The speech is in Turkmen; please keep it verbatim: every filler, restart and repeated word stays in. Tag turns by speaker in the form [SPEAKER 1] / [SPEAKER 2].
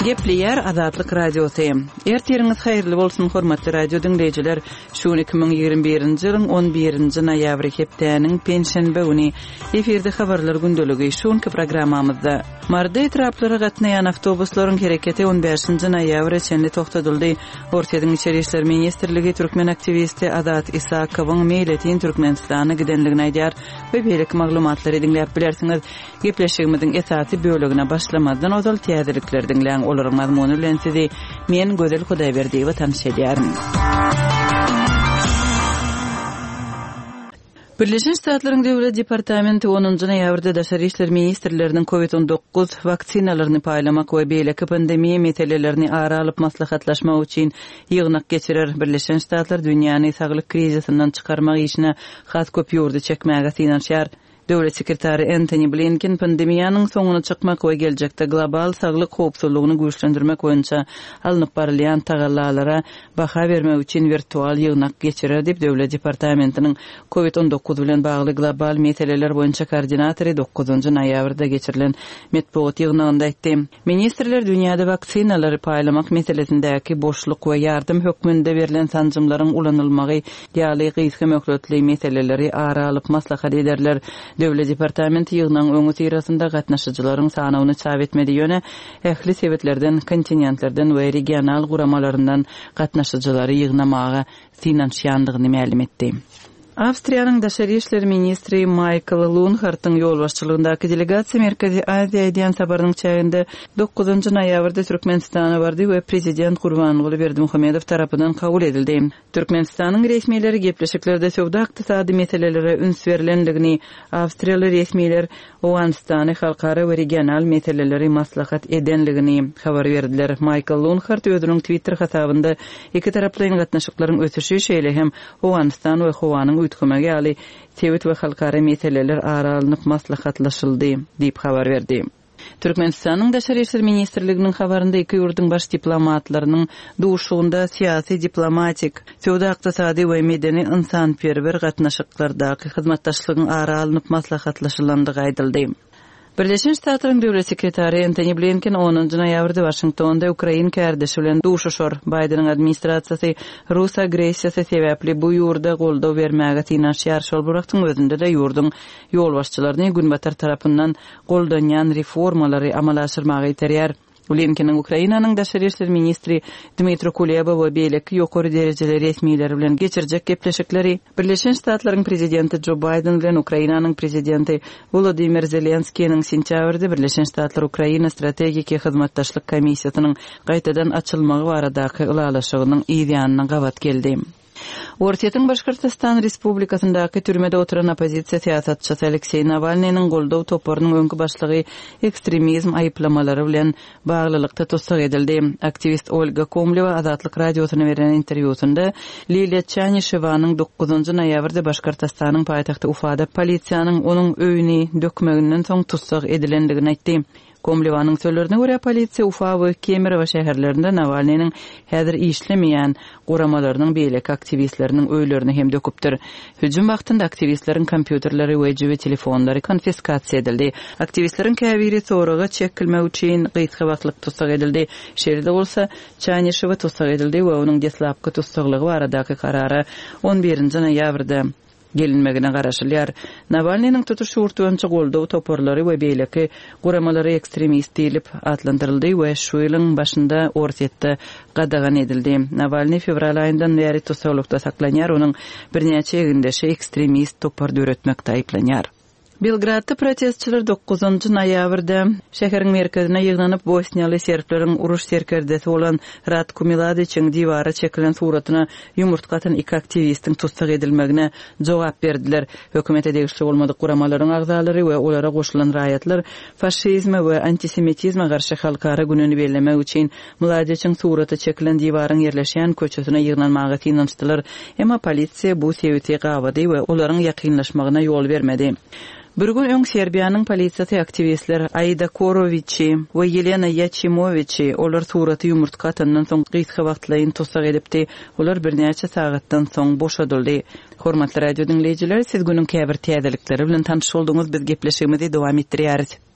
[SPEAKER 1] Gepleyer Azatlyk Radiosu. Ertiriňiz haýyrly bolsun hormatly radio dinleýijiler. Şu iki ming ýigirme birinji ýylyň on birinji noýabry hepdeniň penşenbe güni efirde habarlar gündöligi şuňky programmamyzda marda etraplary gatnaýan awtobuslaryň hereketi on beşinji noýabr içinde togtadyldy. Ortadyň içeri işler ministrligi türkmen aktivisti Azat Isakowyň meýletin Türkmenistana gidenligini aýdýar we beýleki maglumatlary dinläp bilersiňiz. Gepleşigimiziň esasy bölügine başlamadan ozal täzelikler dinläň olaryň mazmuny bilen sizi men Gözel Hudaýberdiýewa tanış edýärim. Birleşen Ştatlaryň Döwlet Departamenti onuncu noýabrda Daşary işler ministrleriniň covid on dokuz vaksinalaryny paýlamak we beýleki pandemiýa meselelerini ara alyp maslahatlaşmak üçin ýygnak geçirer. Birleşen Ştatlar dünýäni saglyk krizisinden çykarmak işine has köp ýurdy çekmäge synanýar. Döwlet sekretary Antony Blinken pandemiýanyň soňuna çykmak we geljekde global saglyk howpsuzlygyny güýçlendirmek boýunça alınıp barylýan tagallalara baha bermek üçin virtual ýygnak geçirer diýip Döwlet Departamentiniň covid on dokuz bilen bagly global meseleler boýunça koordinatory dokuzuncu noýabrda geçirilen metbuat ýygnagynda aýtdy. Ministrler dünýäde vaksinalary paýlamak meselesindäki boşluk we ýardym hökmünde berilen sanjymlaryň ulanylmagy ýaly gysga möhletli meseleleri ara alyp maslahat ederler. Döwlet Departamenti ýygnaň öňü tirasynda gatnaşyjylaryň sanawyny çap etmedi ýöne ähli sebetlerden, kontinentlerden we regional guramalaryndan gatnaşyjylary ýygnamaga synanýandygyny ma'lum etdi. Awstriýanyň Daşary işler ministri Michael Lunhartyň ýolbaşçylygyndaky delegasiýa Merkezi Aziýa eden sabarynyň çäginde dokuzuncu noýabrda Türkmenistana bardy we prezident Gurbanguly Berdimuhamedow tarapyndan kabul edildi. Türkmenistanyň resmiýetleri gepleşiklerde sowda ykdysady meselelere üns berilendigini, Awstriýaly resmiýetler Owganistany halkara we regional meseleleri maslahat edenligini habar berdiler. Michael Lunhart özüniň Twitter hasabynda iki taraplyň gatnaşyklaryň ötüşi şeýle hem Owganistan we Howanyň ütkömegi ýaly tewit we halkara meseleler ara alınıp maslahatlaşyldy diýip habar berdi. Türkmenistanyň Daşary işler ministrliginiň habarynda iki ýurduň baş diplomatlarynyň duşugynda syýasy, diplomatik, sowda ykdysady we medeni insanperwer gatnaşyklardaky hyzmatdaşlygyň ara alınıp maslahatlaşylandygy aýdyldy. Birleşen Ştatlaryň Döwlet sekretary Antony Blinken onuncu noýabrda Washingtonda Ukraina kärdeşi bilen duşuşar. Bidenin administrasiýasy Rus agresiýasy sebäpli bu ýurda goldaw bermäge synanýar. Şol burakdyň özünde de ýurduň ýolbaşçylaryny günbatar tarapyndan goldanýan reformalary amal aşyrmagy ýeterýär. Blinken'in Ukrainanyň Daşary işler ministri Dmitry Kuleba we beýleki ýokary derejeli resmiýetleri bilen geçirjek gepleşikleri, Birleşen Ştatlaryň prezidenti Joe Biden bilen Ukrainanyň prezidenti Volodymyr Zelenskiýiň sentýabrda Birleşen Ştatlar Ukraina strategik hyzmatdaşlyk komissiýasynyň gaýtadan açylmagy baradaky ulalaşygynyň ýygyanyna gabat geldi. Ortaýatyň Başkyrtystan Respublikasyndaky türmede oturan opozisiýa siýasatçysy Aleksey Navalnyň goldaw toparynyň öňkü başlygy ekstremizm aýyplamalary bilen baglylykda tutsak edildi. Aktivist Olga Komleva Azatlyk radiosyna beren interwýusynda Liliya Chanishevanyň dokuzuncu noýabrda Başkyrtystanyň paýtagty Ufada polisiýanyň onuň öýüni dökmeginden soň tutsak edilendigini aýtdy. Komlevanyň sözlerine görä polisiýa Ufa we Kemerow şäherlerinde Navalnyň häzir işlemeýän guramalarynyň beýleki aktivistleriniň öýlerini hem döküpdir. Hüjüm wagtynda aktivistleriň kompýuterleri we jibe telefonlary konfiskasiýa edildi. Aktivistlerin käbiri soraga çekilmek üçin gysga wagtlyk tutsak edildi. Şeýle bolsa Chanyshew tutsak edildi we onuň deslapky tutsaklygy baradaky karary on birinji noýabrda gelinmegine garaşylýar. Navalnyň tutuşy urtwança goldaw toporlary we beýleki guramalary ekstremist diýilip adlandyryldy we şu ýylyň başynda ortaýatda gadagan edildi. Navalny fevral aýyndan beri tutuklukda saklanýar, onuň birnäçe ýegindeşi ekstremist topar döretmekde aýplanýar. Belgradda protestçiler dokuzuncu noýabrda şäheriň merkezine ýygnanyp Bosniýaly serbleriň uruş serkerdesi bolan Ratko Mladićiň diwara çekilen suratyna ýumurtgatan iki aktivistiň tutsak edilmegine jogap berdiler. Hökümete degişli bolmadyk guramalaryň agzalary we olara goşulan raýatlar faşizme we antisemitizme garşy halkara gününi bellemek üçin Mladićiň suraty çekilen diwaryň ýerleşýän köçesine ýygnanmagy synanýdylar. Emma polisiýa bu sebäpli gabady we olaryň ýakynlaşmagyna ýol bermedi. Bir gün öň Serbiýanyň polisiýasy aktivistler Aida Korovići we Yelena Yachimovići olar suraty ýumurtka atandan soň gysga wagtlaryň tutsak edipdi. Olar birnäçe sagatdan soň boşadyldy. Hormatly radio dinleýijiler, siz günüň käbir täzelikleri bilen tanyş bolduňyz. Biz gepleşigimizi dowam etdirýäris.